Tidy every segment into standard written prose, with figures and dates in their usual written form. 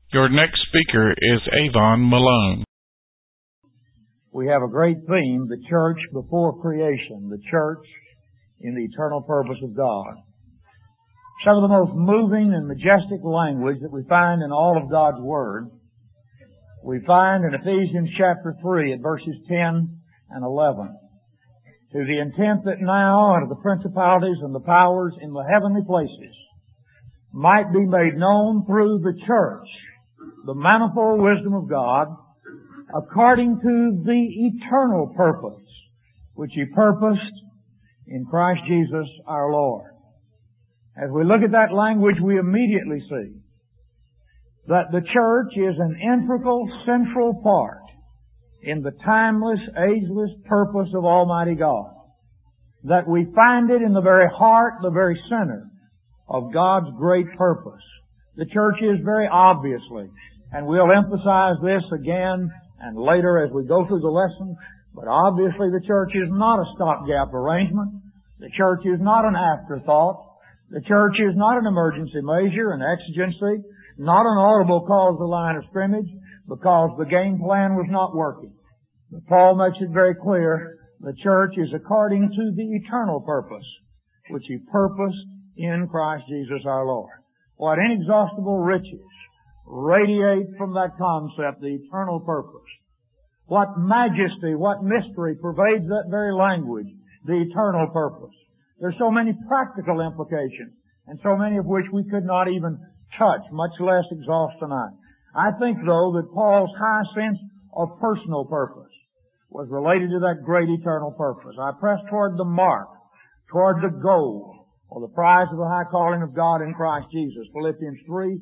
Your next speaker is Avon Malone. We have a great theme, the church before creation, the church in the eternal purpose of God. Some of the most moving and majestic language that we find in all of God's Word, we find in Ephesians chapter 3 at verses 10 and 11. To the intent that now unto the principalities and the powers in the heavenly places might be made known through the church the manifold wisdom of God, according to the eternal purpose which He purposed in Christ Jesus our Lord. As we look at that language, we immediately see that the church is an integral, central part in the timeless, ageless purpose of Almighty God. That we find it in the very heart, the very center of God's great purpose. The church is very obviously, and we'll emphasize this again and later as we go through the lesson, but obviously the church is not a stopgap arrangement. The church is not an afterthought. The church is not an emergency measure, an exigency, not an audible cause of the line of scrimmage, because the game plan was not working. But Paul makes it very clear, the church is according to the eternal purpose, which He purposed in Christ Jesus our Lord. What inexhaustible riches radiate from that concept, the eternal purpose. What majesty, what mystery pervades that very language, the eternal purpose. There's so many practical implications, and so many of which we could not even touch, much less exhaust tonight. I think, though, that Paul's high sense of personal purpose was related to that great eternal purpose. I press toward the mark, toward the goal, or the prize of the high calling of God in Christ Jesus. Philippians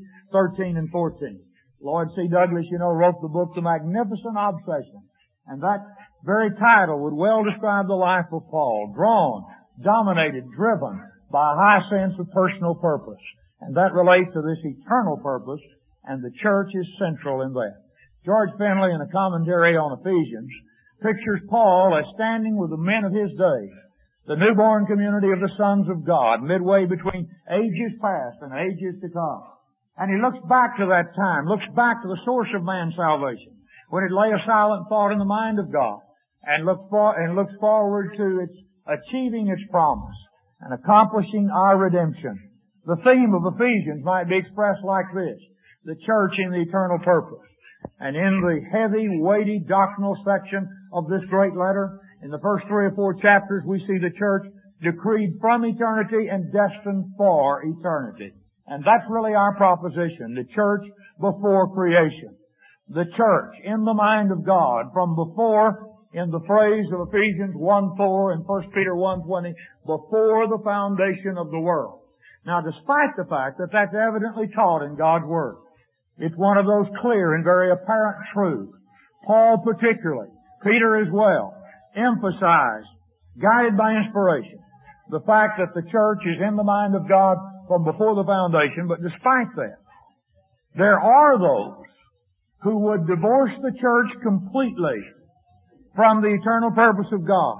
3:13 and 14. Lloyd C. Douglas, wrote the book, The Magnificent Obsession. And that very title would well describe the life of Paul. Drawn, dominated, driven by a high sense of personal purpose. And that relates to this eternal purpose, and the church is central in that. George Finley, in a commentary on Ephesians, pictures Paul as standing with the men of his day, the newborn community of the sons of God, midway between ages past and ages to come. And he looks back to that time, looks back to the source of man's salvation, when it lay a silent thought in the mind of God, and looks forward to its achieving its promise and accomplishing our redemption. The theme of Ephesians might be expressed like this: the church in the eternal purpose. And in the heavy, weighty doctrinal section of this great letter, in the first 3 or 4 chapters, we see the church decreed from eternity and destined for eternity. And that's really our proposition, the church before creation. The church in the mind of God from before, in the phrase of Ephesians 1:4 and 1 Peter 1:20, before the foundation of the world. Now, despite the fact that that's evidently taught in God's Word, it's one of those clear and very apparent truths. Paul particularly, Peter as well, emphasized, guided by inspiration, the fact that the church is in the mind of God from before the foundation. But despite that, there are those who would divorce the church completely from the eternal purpose of God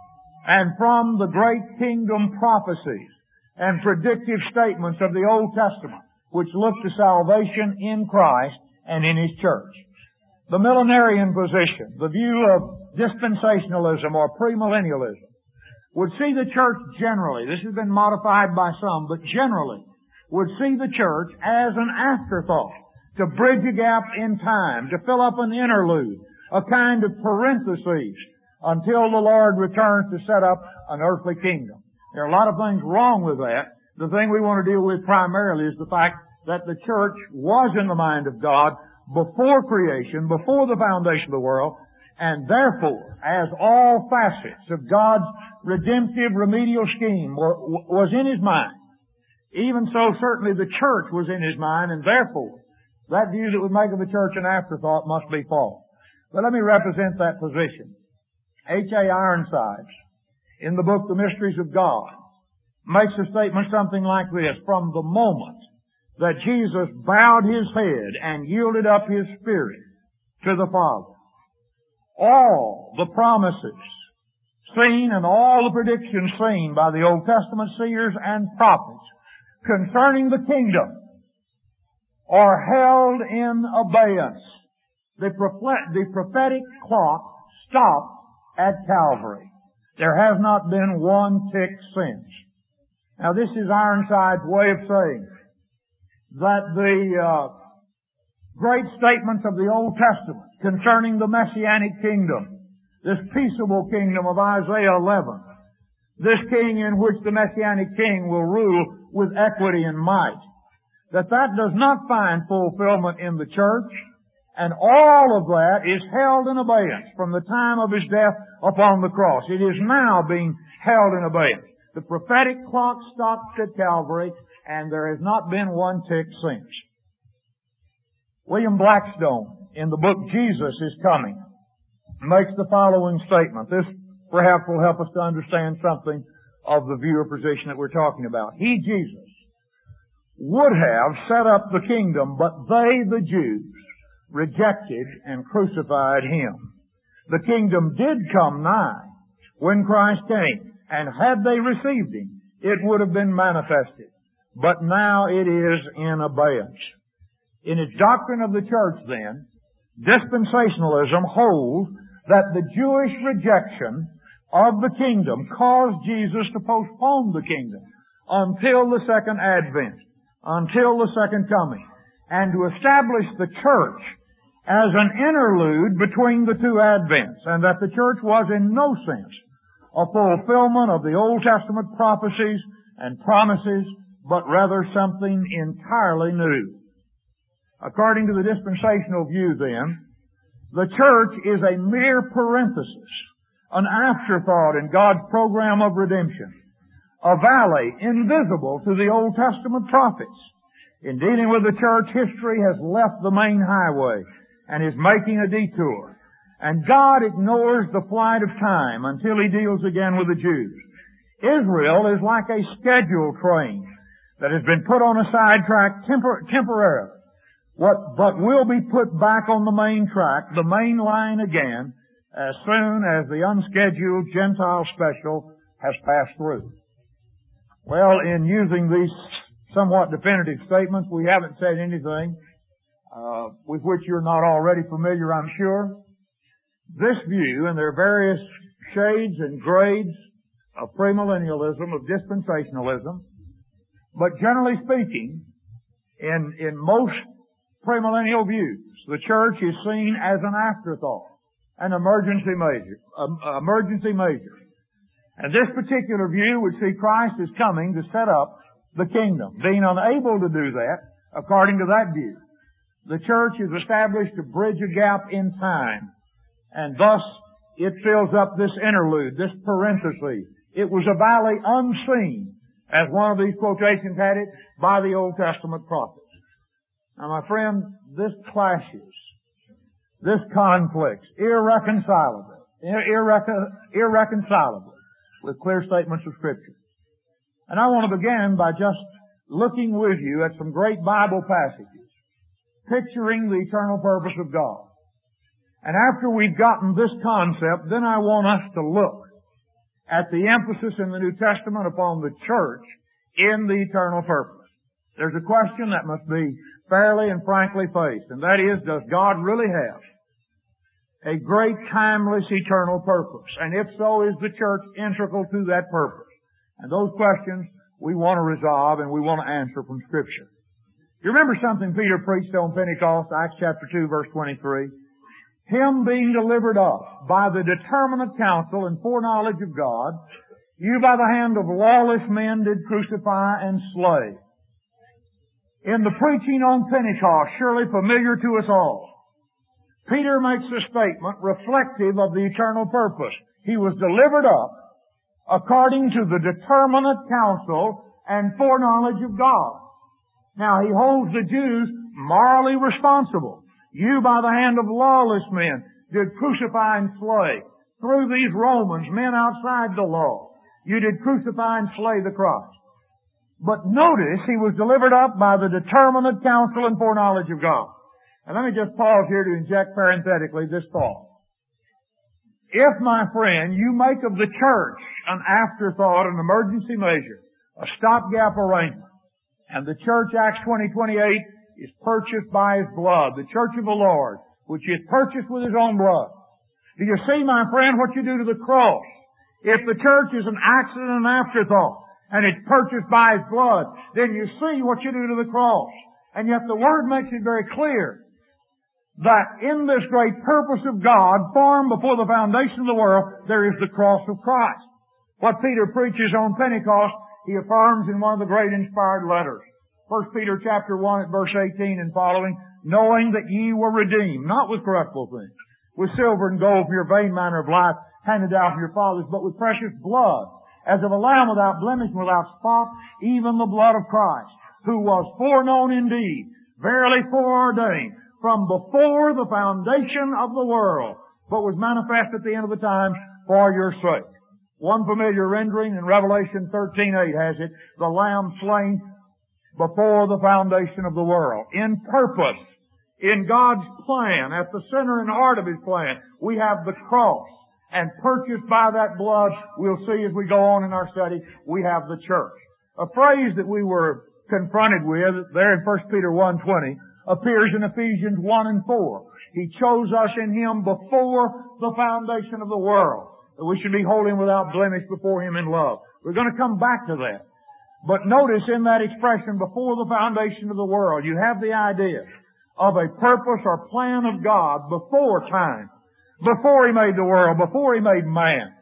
and from the great kingdom prophecies and predictive statements of the Old Testament, which look to salvation in Christ and in His church. The millenarian position, the view of dispensationalism or premillennialism, would see the church generally, this has been modified by some, but generally would see the church as an afterthought, to bridge a gap in time, to fill up an interlude, a kind of parenthesis until the Lord returns to set up an earthly kingdom. There are a lot of things wrong with that. The thing we want to deal with primarily is the fact that the church was in the mind of God before creation, before the foundation of the world, and therefore, as all facets of God's redemptive remedial scheme was in His mind, even so certainly the church was in His mind, and therefore that view that would make of the church an afterthought must be false. But let me represent that position. H.A. Ironsides, in the book The Mysteries of God, makes a statement something like this: from the moment that Jesus bowed His head and yielded up His spirit to the Father, all the promises seen and all the predictions seen by the Old Testament seers and prophets concerning the kingdom, are held in abeyance. The prophetic clock stopped at Calvary. There has not been one tick since. Now this is Ironside's way of saying that the great statements of the Old Testament concerning the Messianic kingdom, this peaceable kingdom of Isaiah 11, this king in which the Messianic king will rule with equity and might, that does not find fulfillment in the church, and all of that is held in abeyance from the time of His death upon the cross. It is now being held in abeyance. The prophetic clock stopped at Calvary, and there has not been one tick since. William Blackstone, in the book Jesus is Coming, makes the following statement. This perhaps will help us to understand something of the view or position that we're talking about. He, Jesus, would have set up the kingdom, but they, the Jews, rejected and crucified Him. The kingdom did come nigh when Christ came, and had they received Him, it would have been manifested. But now it is in abeyance. In its doctrine of the church, then, dispensationalism holds that the Jewish rejection of the kingdom caused Jesus to postpone the kingdom until the second advent, until the second coming, and to establish the church as an interlude between the two advents, and that the church was in no sense a fulfillment of the Old Testament prophecies and promises, but rather something entirely new. According to the dispensational view, then, the church is a mere parenthesis, an afterthought in God's program of redemption, a valley invisible to the Old Testament prophets. In dealing with the church, history has left the main highway and is making a detour. And God ignores the flight of time until He deals again with the Jews. Israel is like a scheduled train that has been put on a sidetrack temporarily, but will be put back on the main track, the main line again, as soon as the unscheduled Gentile special has passed through. Well, in using these somewhat definitive statements, we haven't said anything with which you're not already familiar, I'm sure. This view, and there are various shades and grades of premillennialism, of dispensationalism, but generally speaking, in most premillennial views, the church is seen as an afterthought, an emergency measure. And this particular view would see Christ is coming to set up the kingdom. Being unable to do that, according to that view, the church is established to bridge a gap in time, and thus it fills up this interlude, this parenthesis. It was a valley unseen, as one of these quotations had it, by the Old Testament prophets. Now, my friend, this clashes, this conflicts irreconcilably with clear statements of Scripture. And I want to begin by just looking with you at some great Bible passages, picturing the eternal purpose of God. And after we've gotten this concept, then I want us to look at the emphasis in the New Testament upon the church in the eternal purpose. There's a question that must be fairly and frankly faced, and that is, does God really have a great, timeless, eternal purpose? And if so, is the church integral to that purpose? And those questions we want to resolve and we want to answer from Scripture. You remember something Peter preached on Pentecost, Acts chapter 2, verse 23? Him being delivered up by the determinate counsel and foreknowledge of God, you by the hand of lawless men did crucify and slay. In the preaching on Pentecost, surely familiar to us all, Peter makes a statement reflective of the eternal purpose. He was delivered up according to the determinate counsel and foreknowledge of God. Now, he holds the Jews morally responsible. You, by the hand of lawless men, did crucify and slay. Through these Romans, men outside the law, you did crucify and slay the Christ. But notice, he was delivered up by the determinate counsel and foreknowledge of God. And let me just pause here to inject parenthetically this thought. If, my friend, you make of the church an afterthought, an emergency measure, a stopgap arrangement, and the church, Acts 20:28, is purchased by His blood. The church of the Lord, which is purchased with His own blood. Do you see, my friend, what you do to the cross? If the church is an accident, an afterthought, and it's purchased by His blood, then you see what you do to the cross. And yet the Word makes it very clear that in this great purpose of God, formed before the foundation of the world, there is the cross of Christ. What Peter preaches on Pentecost, he affirms in one of the great inspired letters. 1 Peter chapter 1 at verse 18 and following, knowing that ye were redeemed, not with corruptible things, with silver and gold from your vain manner of life, handed down from your fathers, but with precious blood, as of a lamb without blemish and without spot, even the blood of Christ, who was foreknown indeed, verily foreordained, from before the foundation of the world, but was manifest at the end of the time for your sake. One familiar rendering in Revelation 13:8 has it, the Lamb slain before the foundation of the world. In purpose, in God's plan, at the center and heart of His plan, we have the cross. And purchased by that blood, we'll see as we go on in our study, we have the church. A phrase that we were confronted with there in 1 Peter 1:20 appears in Ephesians 1 and 4. He chose us in Him before the foundation of the world, that we should be holy and without blemish before Him in love. We're going to come back to that. But notice in that expression, before the foundation of the world, you have the idea of a purpose or plan of God before time, before He made the world, before He made man.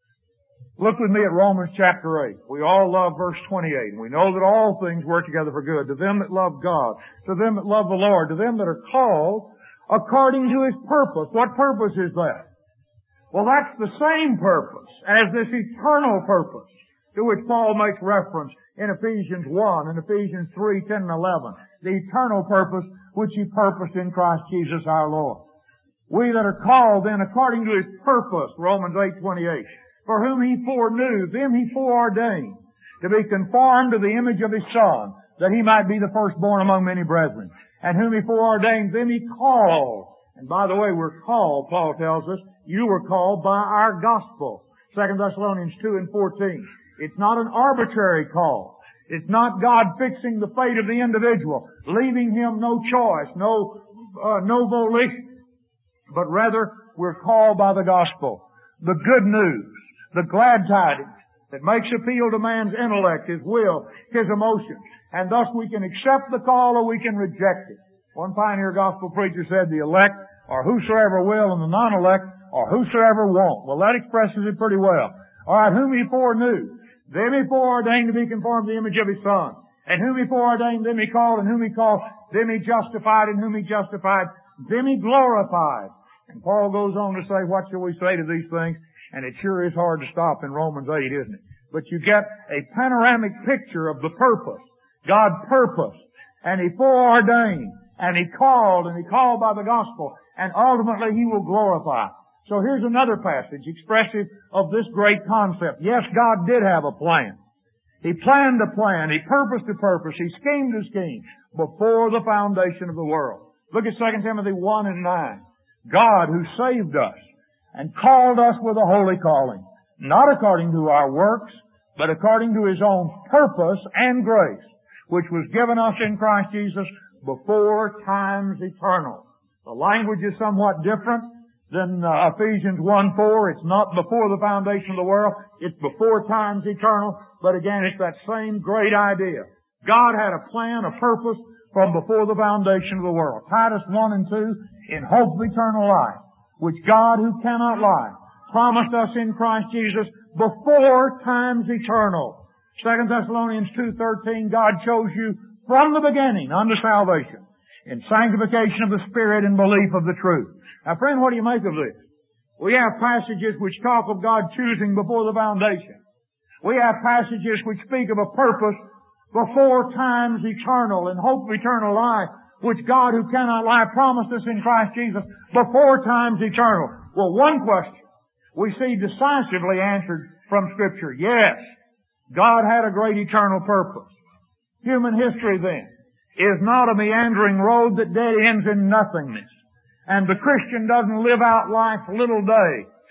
Look with me at Romans chapter 8. We all love verse 28. And we know that all things work together for good to them that love God, to them that love the Lord, to them that are called according to His purpose. What purpose is that? Well, that's the same purpose as this eternal purpose to which Paul makes reference in Ephesians 1 and Ephesians 3, 10 and 11. The eternal purpose which He purposed in Christ Jesus our Lord. We that are called then according to His purpose, Romans 8:28. For whom He foreknew, them He foreordained, to be conformed to the image of His Son, that He might be the firstborn among many brethren. And whom He foreordained, them He called. And by the way, we're called, Paul tells us, you were called by our gospel. 2 Thessalonians 2 and 14. It's not an arbitrary call. It's not God fixing the fate of the individual, leaving him no choice, no volition. But rather, we're called by the gospel. The good news. The glad tidings that makes appeal to man's intellect, his will, his emotions. And thus we can accept the call or we can reject it. One pioneer gospel preacher said the elect are whosoever will and the non-elect are whosoever won't. Well, that expresses it pretty well. All right, whom He foreknew, them He foreordained to be conformed to the image of His Son. And whom He foreordained, them He called. And whom He called, them He justified. And whom He justified, them He glorified. And Paul goes on to say, what shall we say to these things? And it sure is hard to stop in Romans 8, isn't it? But you get a panoramic picture of the purpose. God purposed, and He foreordained, and He called by the gospel, and ultimately He will glorify. So here's another passage expressive of this great concept. Yes, God did have a plan. He planned a plan. He purposed a purpose. He schemed a scheme before the foundation of the world. Look at 2 Timothy 1 and 9. God who saved us and called us with a holy calling, not according to our works, but according to His own purpose and grace, which was given us in Christ Jesus before times eternal. The language is somewhat different than Ephesians 1:4. It's not before the foundation of the world. It's before times eternal. But again, it's that same great idea. God had a plan, a purpose from before the foundation of the world. Titus 1 and 2, in hope of eternal life, which God, who cannot lie, promised us in Christ Jesus before times eternal. 2 Thessalonians 2:13, God chose you from the beginning unto salvation, in sanctification of the Spirit and belief of the truth. Now, friend, what do you make of this? We have passages which talk of God choosing before the foundation. We have passages which speak of a purpose before times eternal and hope of eternal life, which God, who cannot lie, promised us in Christ Jesus before times eternal. Well, one question we see decisively answered from Scripture. Yes, God had a great eternal purpose. Human history, then, is not a meandering road that dead ends in nothingness. And the Christian doesn't live out life little day,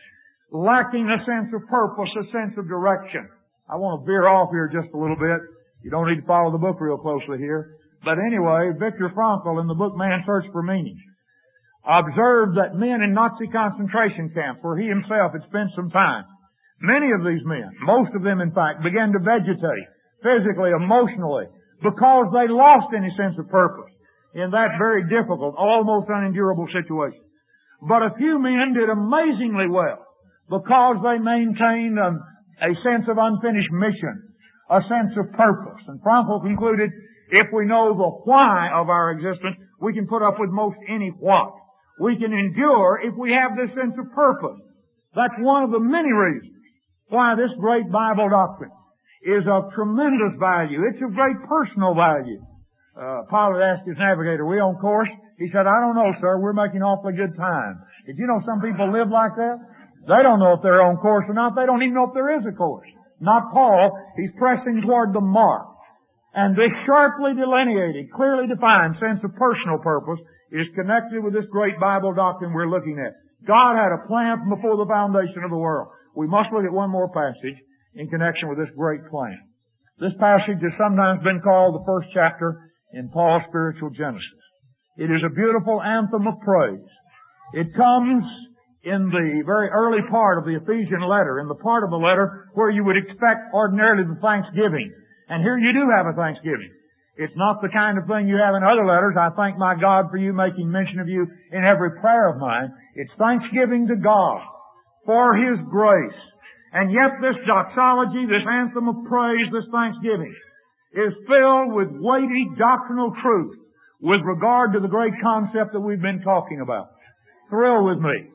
lacking a sense of purpose, a sense of direction. I want to veer off here just a little bit. You don't need to follow the book real closely here. But anyway, Viktor Frankl in the book Man's Search for Meaning observed that men in Nazi concentration camps, where he himself had spent some time, many of these men, most of them in fact, began to vegetate physically, emotionally, because they lost any sense of purpose in that very difficult, almost unendurable situation. But a few men did amazingly well because they maintained a sense of unfinished mission, a sense of purpose. And Frankl concluded, if we know the why of our existence, we can put up with most any what. We can endure if we have this sense of purpose. That's one of the many reasons why this great Bible doctrine is of tremendous value. It's of great personal value. Pilate asked his navigator, "We on course?" He said, "I don't know, sir. We're making awfully good time." Did you know some people live like that? They don't know if they're on course or not. They don't even know if there is a course. Not Paul. He's pressing toward the mark. And this sharply delineated, clearly defined sense of personal purpose is connected with this great Bible doctrine we're looking at. God had a plan from before the foundation of the world. We must look at one more passage in connection with this great plan. This passage has sometimes been called the first chapter in Paul's spiritual Genesis. It is a beautiful anthem of praise. It comes in the very early part of the Ephesian letter, in the part of the letter where you would expect ordinarily the thanksgiving. And here you do have a thanksgiving. It's not the kind of thing you have in other letters. I thank my God for you, making mention of you in every prayer of mine. It's thanksgiving to God for His grace. And yet this doxology, this anthem of praise, this thanksgiving, is filled with weighty doctrinal truth with regard to the great concept that we've been talking about. Thrill with me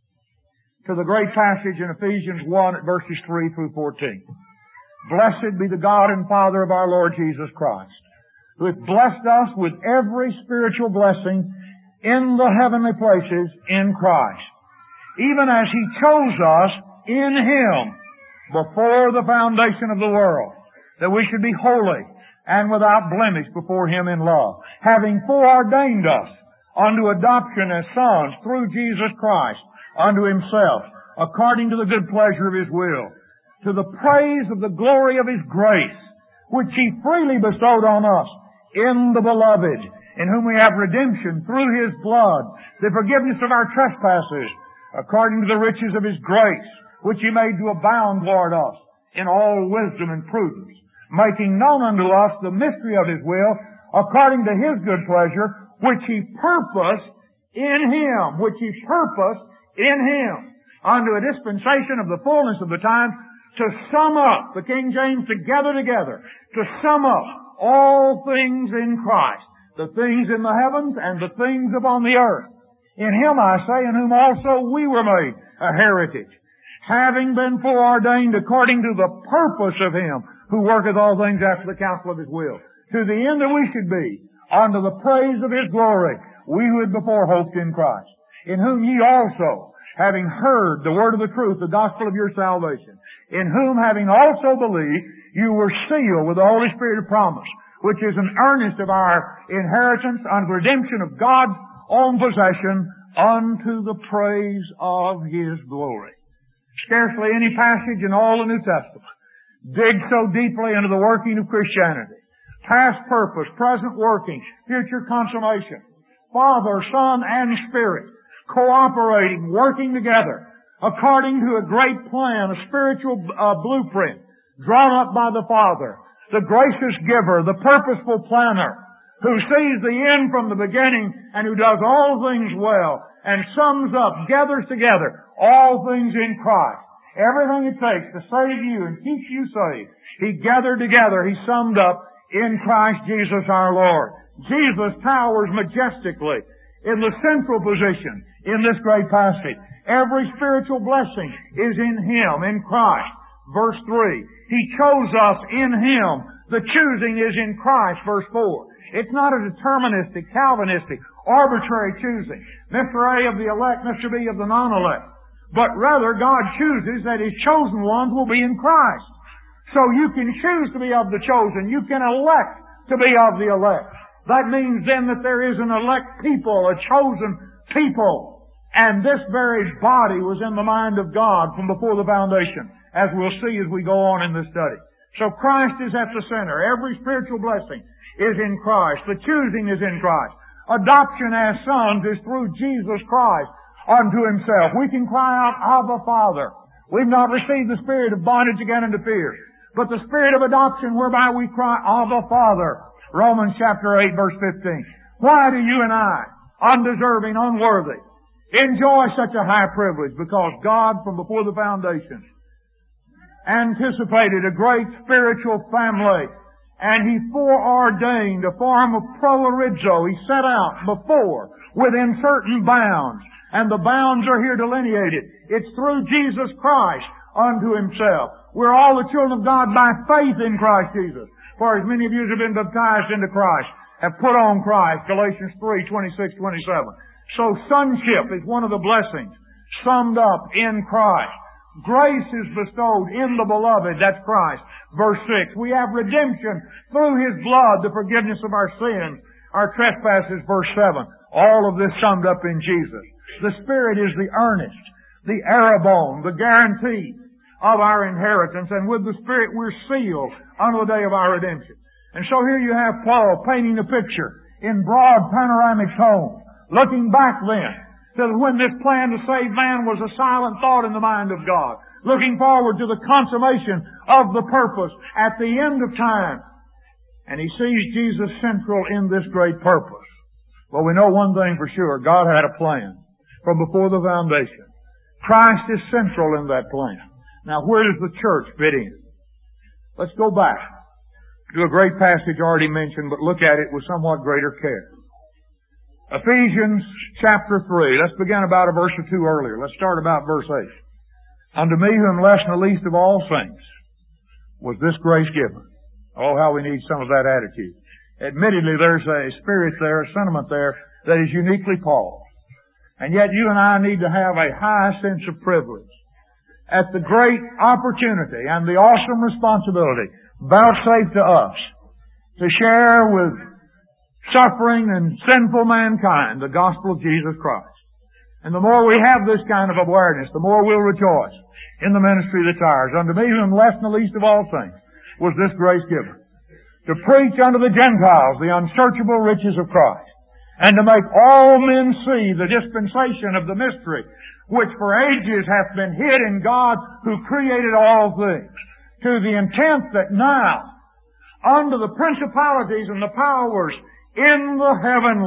to the great passage in Ephesians 1 at verses 3 through 14. Blessed be the God and Father of our Lord Jesus Christ, who hath blessed us with every spiritual blessing in the heavenly places in Christ, even as He chose us in Him before the foundation of the world, that we should be holy and without blemish before Him in love, having foreordained us unto adoption as sons through Jesus Christ unto Himself, according to the good pleasure of His will, to the praise of the glory of His grace, which He freely bestowed on us in the Beloved, in whom we have redemption through His blood, the forgiveness of our trespasses, according to the riches of His grace, which He made to abound toward us in all wisdom and prudence, making known unto us the mystery of His will, according to His good pleasure, which He purposed in Him, unto a dispensation of the fullness of the time, to sum up, the King James, together, to sum up all things in Christ, the things in the heavens and the things upon the earth. In Him, I say, in whom also we were made a heritage, having been foreordained according to the purpose of Him who worketh all things after the counsel of His will, to the end that we should be unto the praise of His glory, we who had before hoped in Christ, in whom ye also, having heard the word of the truth, the gospel of your salvation, in whom, having also believed, you were sealed with the Holy Spirit of promise, which is an earnest of our inheritance unto redemption of God's own possession unto the praise of His glory. Scarcely any passage in all the New Testament digs so deeply into the working of Christianity. Past purpose, present working, future consummation. Father, Son, and Spirit cooperating, working together according to a great plan, a spiritual blueprint drawn up by the Father, the gracious giver, the purposeful planner, who sees the end from the beginning and who does all things well and sums up, gathers together all things in Christ. Everything it takes to save you and keep you saved, He gathered together, He summed up in Christ Jesus our Lord. Jesus towers majestically in the central position in this great passage. Every spiritual blessing is in Him, in Christ. Verse 3, He chose us in Him. The choosing is in Christ, verse 4. It's not a deterministic, Calvinistic, arbitrary choosing. Mr. A of the elect, Mr. B of the non-elect. But rather, God chooses that His chosen ones will be in Christ. So you can choose to be of the chosen. You can elect to be of the elect. That means then that there is an elect people, a chosen people. And this very body was in the mind of God from before the foundation, as we'll see as we go on in this study. So Christ is at the center. Every spiritual blessing is in Christ. The choosing is in Christ. Adoption as sons is through Jesus Christ unto Himself. We can cry out, Abba, Father. We've not received the spirit of bondage again unto fear, but the spirit of adoption whereby we cry, Abba, Father. Romans chapter 8, verse 15. Why do you and I, undeserving, unworthy, enjoy such a high privilege? Because God, from before the foundation, anticipated a great spiritual family, and He foreordained a form of proorizo. He set out before within certain bounds, and the bounds are here delineated. It's through Jesus Christ unto Himself. We're all the children of God by faith in Christ Jesus. For as many of you as have been baptized into Christ have put on Christ, Galatians 3:26-27. So sonship is one of the blessings summed up in Christ. Grace is bestowed in the beloved, that's Christ. Verse 6, we have redemption through His blood, the forgiveness of our sins, our trespasses, verse 7. All of this summed up in Jesus. The Spirit is the earnest, the arrabone, the guarantee of our inheritance, and with the Spirit we're sealed unto the day of our redemption. And so here you have Paul painting the picture in broad panoramic tones, looking back then to when this plan to save man was a silent thought in the mind of God, looking forward to the consummation of the purpose at the end of time. And he sees Jesus central in this great purpose. Well, we know one thing for sure. God had a plan from before the foundation. Christ is central in that plan. Now, where does the church fit in? Let's go back to a great passage already mentioned, but look at it with somewhat greater care. Ephesians chapter 3. Let's begin about a verse or two earlier. Let's start about verse 8. Unto me who am less than the least of all saints was this grace given. Oh, how we need some of that attitude. Admittedly, there's a spirit there, a sentiment there that is uniquely Paul's. And yet you and I need to have a high sense of privilege at the great opportunity and the awesome responsibility vouchsafed to us to share with suffering and sinful mankind the gospel of Jesus Christ. And the more we have this kind of awareness, the more we'll rejoice in the ministry that's ours. Unto me who am less than the least of all things was this grace given, to preach unto the Gentiles the unsearchable riches of Christ, and to make all men see the dispensation of the mystery, which for ages hath been hid in God who created all things, to the intent that now, unto the principalities and the powers in the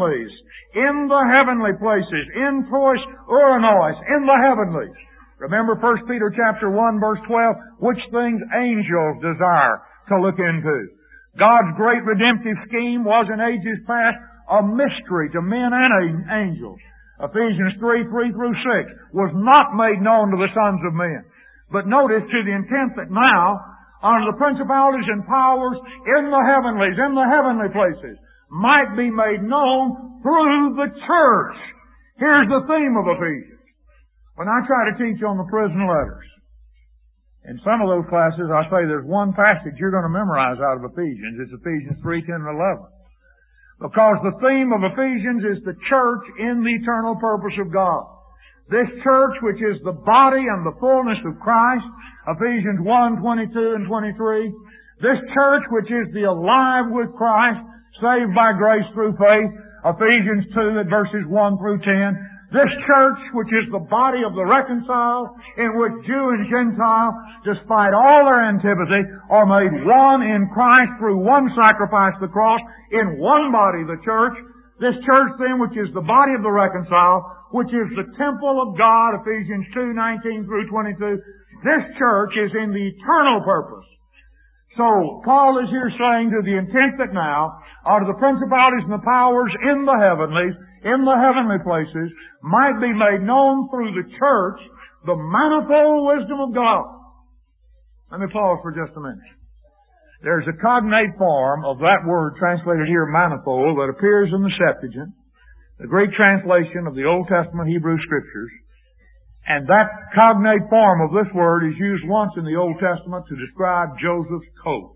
heavenly places, in tois uranos, in the heavenlies. Remember 1 Peter chapter 1 verse 12, which things angels desire to look into. God's great redemptive scheme was in ages past a mystery to men and angels. Ephesians 3:3-6 was not made known to the sons of men. But notice to the intent that now, unto the principalities and powers in the heavenlies, in the heavenly places, might be made known through the church. Here's the theme of Ephesians. When I try to teach on the prison letters, in some of those classes I say there's one passage you're going to memorize out of Ephesians. It's Ephesians 3:10 and 11. Because the theme of Ephesians is the church in the eternal purpose of God. This church, which is the body and the fullness of Christ, Ephesians 1:22 and 23. This church, which is the alive with Christ, saved by grace through faith, Ephesians 2 at verses 1-10. This church, which is the body of the reconciled, in which Jew and Gentile, despite all their antipathy, are made one in Christ through one sacrifice, the cross, in one body, the church. This church then, which is the body of the reconciled, which is the temple of God, Ephesians 2:19-22. This church is in the eternal purpose. So, Paul is here saying to the intent that now, out of the principalities and the powers in the heavenlies, in the heavenly places, might be made known through the church the manifold wisdom of God. Let me pause for just a minute. There's a cognate form of that word translated here, manifold, that appears in the Septuagint, the Greek translation of the Old Testament Hebrew Scriptures. And that cognate form of this word is used once in the Old Testament to describe Joseph's coat.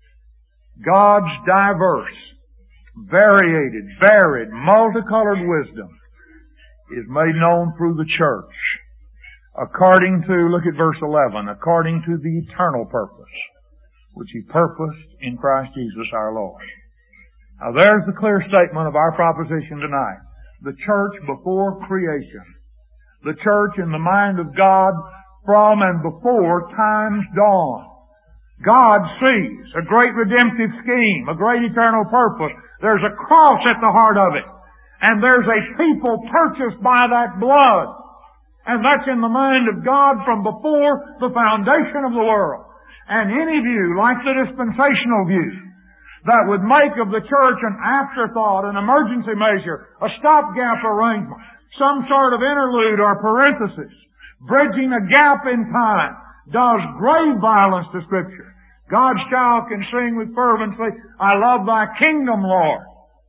God's diverse, variated, varied, multicolored wisdom is made known through the church. According to, look at verse 11, according to the eternal purpose, which He purposed in Christ Jesus our Lord. Now there's the clear statement of our proposition tonight. The church before creation. The church in the mind of God from and before time's dawn. God sees a great redemptive scheme, a great eternal purpose. There's a cross at the heart of it. And there's a people purchased by that blood. And that's in the mind of God from before the foundation of the world. And any view, like the dispensational view, that would make of the church an afterthought, an emergency measure, a stopgap arrangement, some sort of interlude or parenthesis, bridging a gap in time, does grave violence to Scripture. God's child can sing with fervency, I love Thy kingdom, Lord.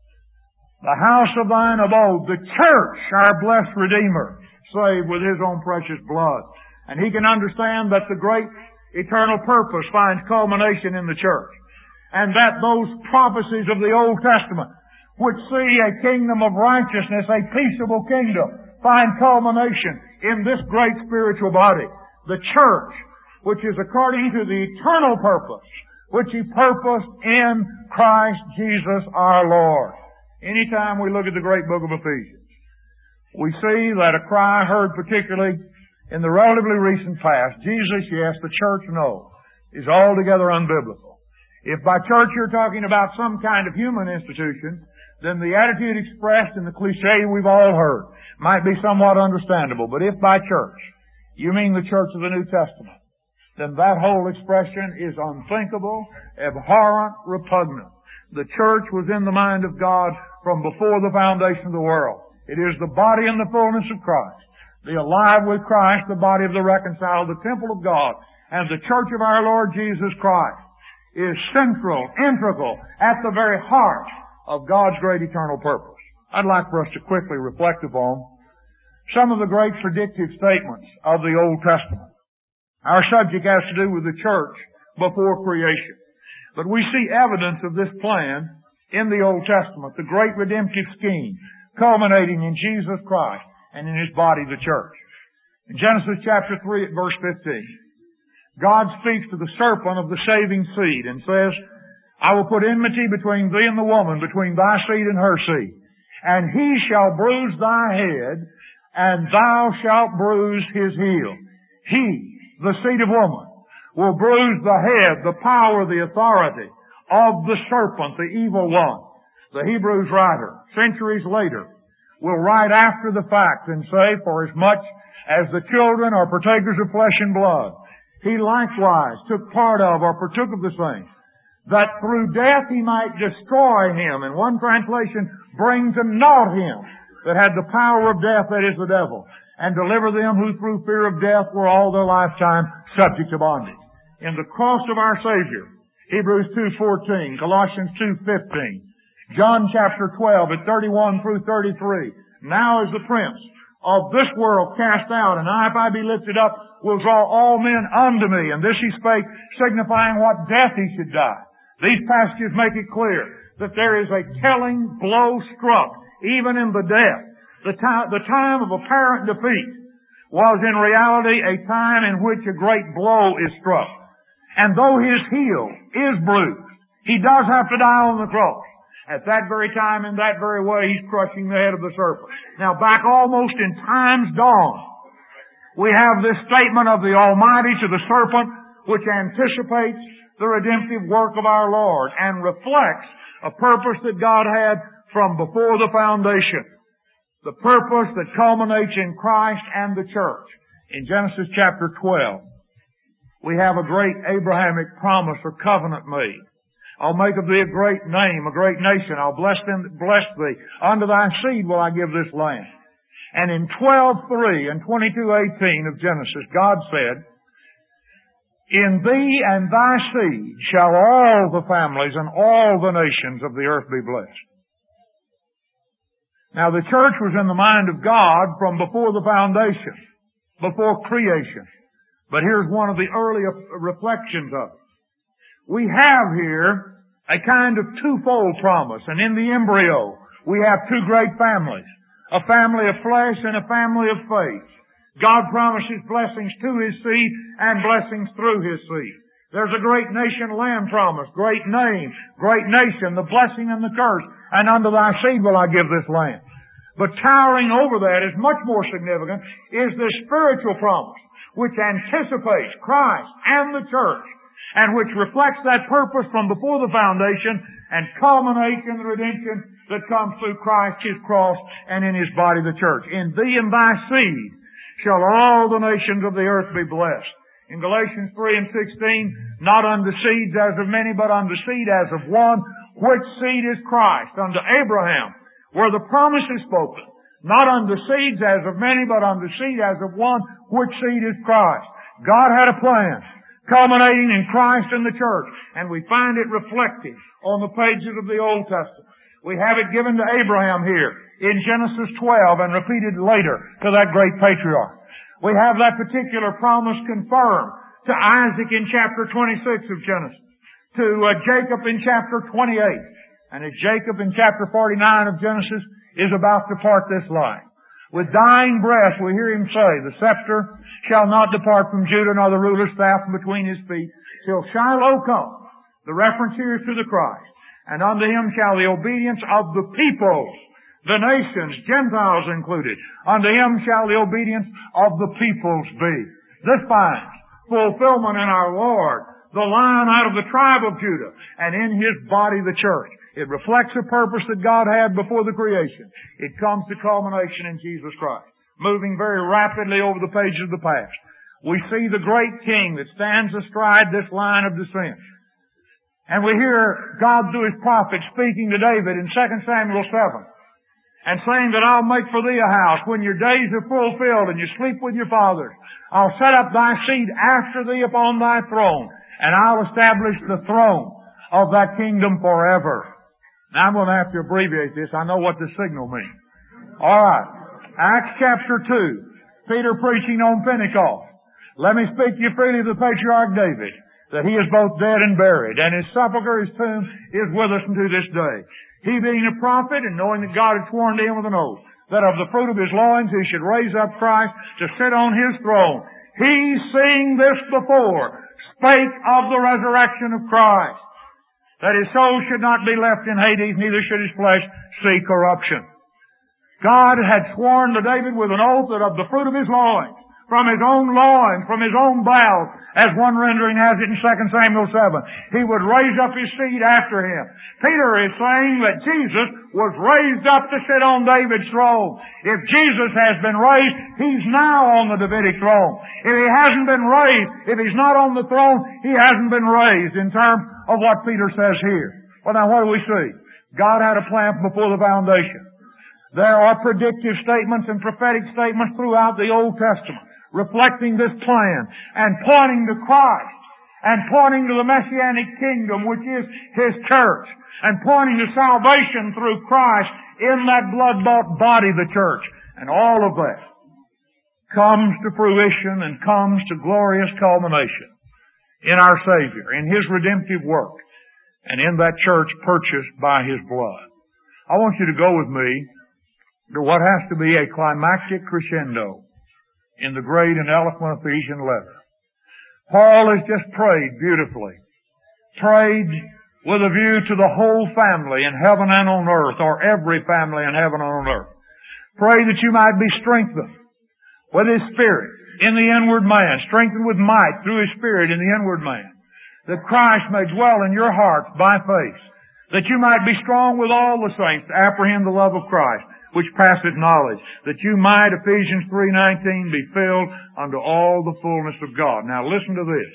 The house of Thine abode, the church, our blessed Redeemer, saved with His own precious blood. And he can understand that the great eternal purpose finds culmination in the church. And that those prophecies of the Old Testament, which see a kingdom of righteousness, a peaceable kingdom, find culmination in this great spiritual body, the church, which is according to the eternal purpose, which He purposed in Christ Jesus our Lord. Anytime we look at the great book of Ephesians, we see that a cry heard particularly in the relatively recent past, Jesus, yes, the church, no, is altogether unbiblical. If by church you're talking about some kind of human institution, then the attitude expressed in the cliche we've all heard might be somewhat understandable. But if by church you mean the church of the New Testament, then that whole expression is unthinkable, abhorrent, repugnant. The church was in the mind of God from before the foundation of the world. It is the body and the fullness of Christ, the alive with Christ, the body of the reconciled, the temple of God, and the church of our Lord Jesus Christ is central, integral, at the very heart of God's great eternal purpose. I'd like for us to quickly reflect upon some of the great predictive statements of the Old Testament. Our subject has to do with the church before creation. But we see evidence of this plan in the Old Testament, the great redemptive scheme, culminating in Jesus Christ and in His body, the church. In Genesis chapter 3 at verse 15, God speaks to the serpent of the saving seed and says, I will put enmity between thee and the woman, between thy seed and her seed. And he shall bruise thy head, and thou shalt bruise his heel. He, the seed of woman, will bruise the head, the power, the authority of the serpent, the evil one. The Hebrews writer, centuries later, will write after the fact and say, for as much as the children are partakers of flesh and blood, he likewise took part of or partook of the same, that through death he might destroy him. And one translation, bring to naught him that had the power of death, that is the devil, and deliver them who through fear of death were all their lifetime subject to bondage. In the cross of our Savior, Hebrews 2:14, Colossians 2:15, John chapter 12 at 31 through 33, now is the prince of this world cast out, and I, if I be lifted up, will draw all men unto me. And this he spake, signifying what death he should die. These passages make it clear that there is a telling blow struck, even in the death. The time of apparent defeat was in reality a time in which a great blow is struck. And though his heel is bruised, he does have to die on the cross. At that very time, in that very way, he's crushing the head of the serpent. Now, back almost in time's dawn, we have this statement of the Almighty to the serpent, which anticipates the redemptive work of our Lord and reflects a purpose that God had from before the foundation. The purpose that culminates in Christ and the church. In Genesis chapter 12, we have a great Abrahamic promise or covenant made. I'll make of thee a great name, a great nation. I'll bless thee. Unto thy seed will I give this land. And in 12:3 and 22:18 of Genesis, God said, in thee and thy seed shall all the families and all the nations of the earth be blessed. Now the church was in the mind of God from before the foundation, before creation. But here's one of the early reflections of it. We have here a kind of twofold promise, and in the embryo we have two great families, a family of flesh and a family of faith. God promises blessings to His seed and blessings through His seed. There's a great nation land promised, great name, great nation, the blessing and the curse, and unto thy seed will I give this land. But towering over that is much more significant is the spiritual promise, which anticipates Christ and the church, and which reflects that purpose from before the foundation and culminates in the redemption that comes through Christ, His cross, and in His body, the church. In thee and thy seed shall all the nations of the earth be blessed. In Galatians 3 and 16, not unto seeds as of many, but unto seed as of one, which seed is Christ. Unto Abraham, where the promise is spoken, not unto seeds as of many, but unto seed as of one, which seed is Christ. God had a plan, culminating in Christ and the church, and we find it reflected on the pages of the Old Testament. We have it given to Abraham here in Genesis 12 and repeated later to that great patriarch. We have that particular promise confirmed to Isaac in chapter 26 of Genesis, to Jacob in chapter 28, and as Jacob in chapter 49 of Genesis is about to part this life. With dying breath we hear him say, the scepter shall not depart from Judah, nor the ruler's staff from between his feet, till Shiloh come. The reference here is to the Christ. And unto him shall the obedience of the peoples, the nations, Gentiles included, unto him shall the obedience of the peoples be. This finds fulfillment in our Lord, the Lion out of the tribe of Judah, and in His body, the church. It reflects a purpose that God had before the creation. It comes to culmination in Jesus Christ. Moving very rapidly over the pages of the past, we see the great King that stands astride this line of descent. And we hear God through His prophet speaking to David in 2 Samuel 7 and saying that I'll make for thee a house when your days are fulfilled and you sleep with your fathers. I'll set up thy seed after thee upon thy throne, and I'll establish the throne of that kingdom forever. Now I'm going to have to abbreviate this. I know what the signal means. All right. Acts chapter 2. Peter preaching on Pentecost. Let me speak to you freely of the patriarch David, that he is both dead and buried, and his sepulchre, his tomb, is with us unto this day. He being a prophet, and knowing that God had sworn to him with an oath, that of the fruit of his loins he should raise up Christ to sit on his throne, he, seeing this before, spake of the resurrection of Christ, that his soul should not be left in Hades, neither should his flesh see corruption. God had sworn to David with an oath that of the fruit of his loins, from his own loins, from his own bowels, as one rendering has it in 2 Samuel 7. He would raise up his seed after him. Peter is saying that Jesus was raised up to sit on David's throne. If Jesus has been raised, He's now on the Davidic throne. If He hasn't been raised, if He's not on the throne, He hasn't been raised in terms of what Peter says here. Well, now what do we see? God had a plan before the foundation. There are predictive statements and prophetic statements throughout the Old Testament, reflecting this plan and pointing to Christ and pointing to the Messianic kingdom, which is His church, and pointing to salvation through Christ in that blood-bought body, the church. And all of that comes to fruition and comes to glorious culmination in our Savior, in His redemptive work, and in that church purchased by His blood. I want you to go with me to what has to be a climactic crescendo in the great and eloquent Ephesian letter. Paul has just prayed beautifully. Prayed with a view to the whole family in heaven and on earth, or every family in heaven and on earth. Pray that you might be strengthened with His Spirit in the inward man, strengthened with might through His Spirit in the inward man, that Christ may dwell in your hearts by faith, that you might be strong with all the saints to apprehend the love of Christ, which passeth knowledge, that you might, Ephesians 3:19, be filled unto all the fullness of God. Now listen to this.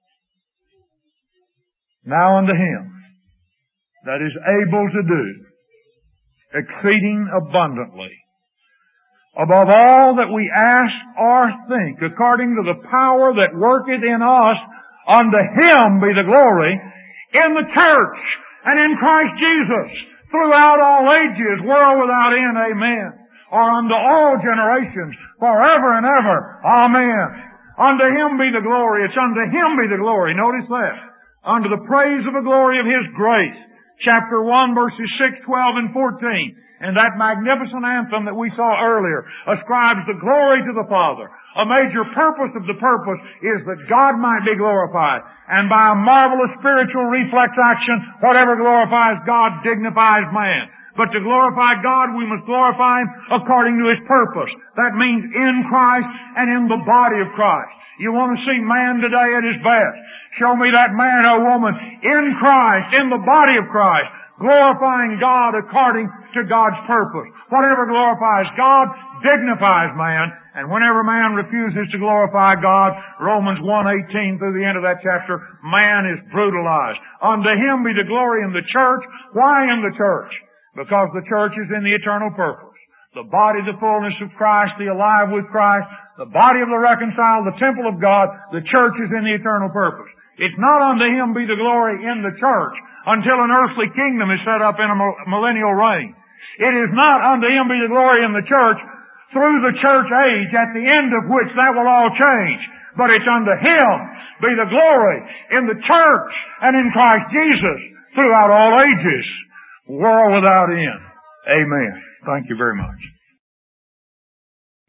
Now unto Him that is able to do exceeding abundantly, above all that we ask or think, according to the power that worketh in us, unto Him be the glory in the church and in Christ Jesus, throughout all ages, world without end, amen. Or unto all generations, forever and ever, amen. Unto Him be the glory. It's unto Him be the glory. Notice that. Unto the praise of the glory of His grace. Chapter 1, verses 6, 12, and 14. And that magnificent anthem that we saw earlier ascribes the glory to the Father. A major purpose of the purpose is that God might be glorified. And by a marvelous spiritual reflex action, whatever glorifies God dignifies man. But to glorify God, we must glorify Him according to His purpose. That means in Christ and in the body of Christ. You want to see man today at his best. Show me that man or woman in Christ, in the body of Christ, glorifying God according to God's purpose. Whatever glorifies God dignifies man, and whenever man refuses to glorify God, Romans 1:18 through the end of that chapter, man is brutalized. Unto Him be the glory in the church. Why in the church? Because the church is in the eternal purpose. The body, the fullness of Christ, the alive with Christ, the body of the reconciled, the temple of God, the church is in the eternal purpose. It's not unto Him be the glory in the church until an earthly kingdom is set up in a millennial reign. It is not unto Him be the glory in the church through the church age, at the end of which that will all change. But it's unto Him be the glory in the church and in Christ Jesus throughout all ages, world without end. Amen. Thank you very much.